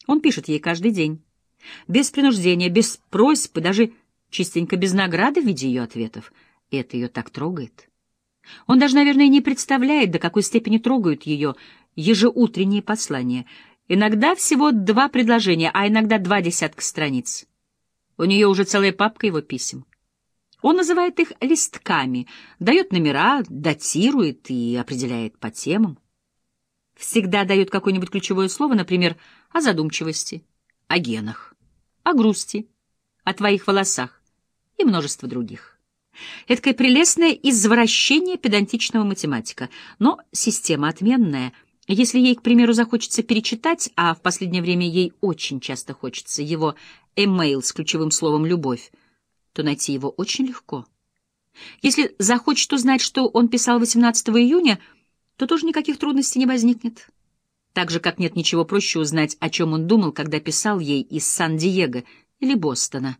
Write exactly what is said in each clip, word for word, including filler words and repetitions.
Он пишет ей каждый день. Без принуждения, без просьб и даже частенько без награды в виде ее ответов. И это ее так трогает. Он даже, наверное, не представляет, до какой степени трогают ее ежеутренние послания. Иногда всего два предложения, а иногда два десятка страниц. У нее уже целая папка его писем. Он называет их листками, дает номера, датирует и определяет по темам. Всегда дает какое-нибудь ключевое слово, например, о задумчивости, о генах, о грусти, о твоих волосах и множество других. Эдакое прелестное извращение педантичного математика, но система отменная. Если ей, к примеру, захочется перечитать, а в последнее время ей очень часто хочется его эмейл с ключевым словом «любовь», то найти его очень легко. Если захочет узнать, что он писал восемнадцатого июня, то тоже никаких трудностей не возникнет. Так же, как нет ничего проще узнать, о чем он думал, когда писал ей из Сан-Диего или Бостона.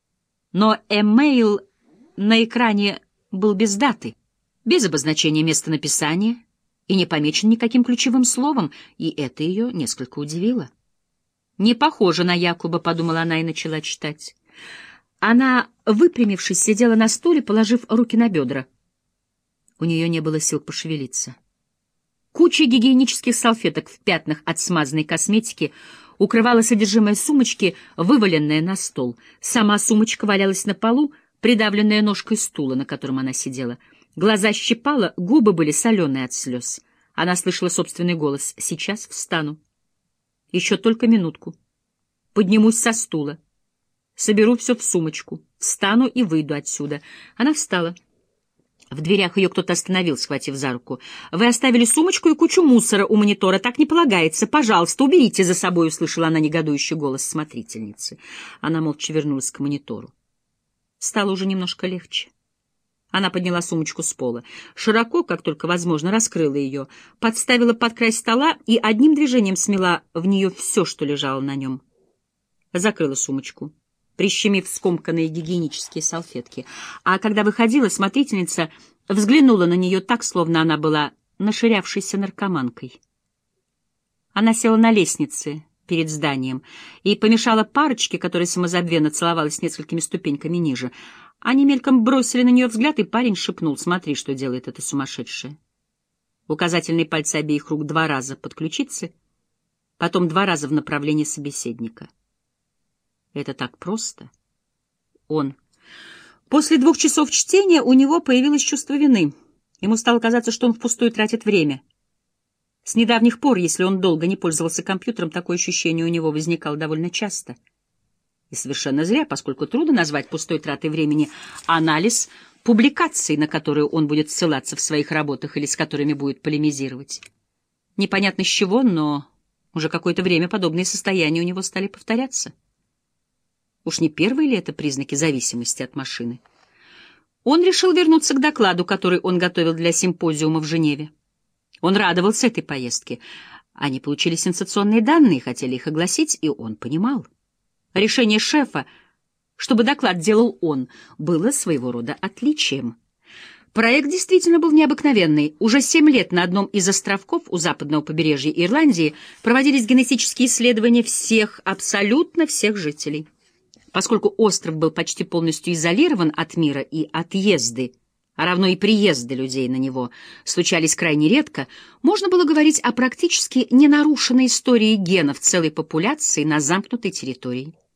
Но эмейл на экране был без даты, без обозначения места написания и не помечен никаким ключевым словом, и это ее несколько удивило. «Не похоже на Якуба», — подумала она и начала читать. Она, выпрямившись, сидела на стуле, положив руки на бедра. У нее не было сил пошевелиться. Куча гигиенических салфеток в пятнах от смазанной косметики укрывала содержимое сумочки, вываленное на стол. Сама сумочка валялась на полу, придавленная ножкой стула, на котором она сидела. Глаза щипала, губы были соленые от слез. Она слышала собственный голос. «Сейчас встану. Еще только минутку. Поднимусь со стула. Соберу все в сумочку. Встану и выйду отсюда». Она встала. В дверях ее кто-то остановил, схватив за руку. «Вы оставили сумочку и кучу мусора у монитора. Так не полагается. Пожалуйста, уберите за собой», — услышала она негодующий голос смотрительницы. Она молча вернулась к монитору. Стало уже немножко легче. Она подняла сумочку с пола. Широко, как только возможно, раскрыла ее, подставила под край стола и одним движением смела в нее все, что лежало на нем. Закрыла сумочку, прищемив скомканные гигиенические салфетки. А когда выходила, смотрительница взглянула на нее так, словно она была наширявшейся наркоманкой. Она села на лестнице перед зданием и помешала парочке, которая самозабвенно целовалась несколькими ступеньками ниже. Они мельком бросили на нее взгляд, и парень шепнул: «Смотри, что делает эта сумасшедшая». Указательные пальцы обеих рук два раза под ключицы, потом два раза в направлении собеседника. Это так просто. Он. После двух часов чтения у него появилось чувство вины. Ему стало казаться, что он впустую тратит время. С недавних пор, если он долго не пользовался компьютером, такое ощущение у него возникало довольно часто. И совершенно зря, поскольку трудно назвать пустой тратой времени анализ публикаций, на которые он будет ссылаться в своих работах или с которыми будет полемизировать. Непонятно с чего, но уже какое-то время подобные состояния у него стали повторяться. Уж не первые ли это признаки зависимости от машины? Он решил вернуться к докладу, который он готовил для симпозиума в Женеве. Он радовался этой поездке. Они получили сенсационные данные, хотели их огласить, и он понимал. Решение шефа, чтобы доклад делал он, было своего рода отличием. Проект действительно был необыкновенный. Уже семь лет на одном из островков у западного побережья Ирландии проводились генетические исследования всех, абсолютно всех жителей. Поскольку остров был почти полностью изолирован от мира, и отъезды, а равно и приезды людей на него случались крайне редко, можно было говорить о практически ненарушенной истории генов целой популяции на замкнутой территории.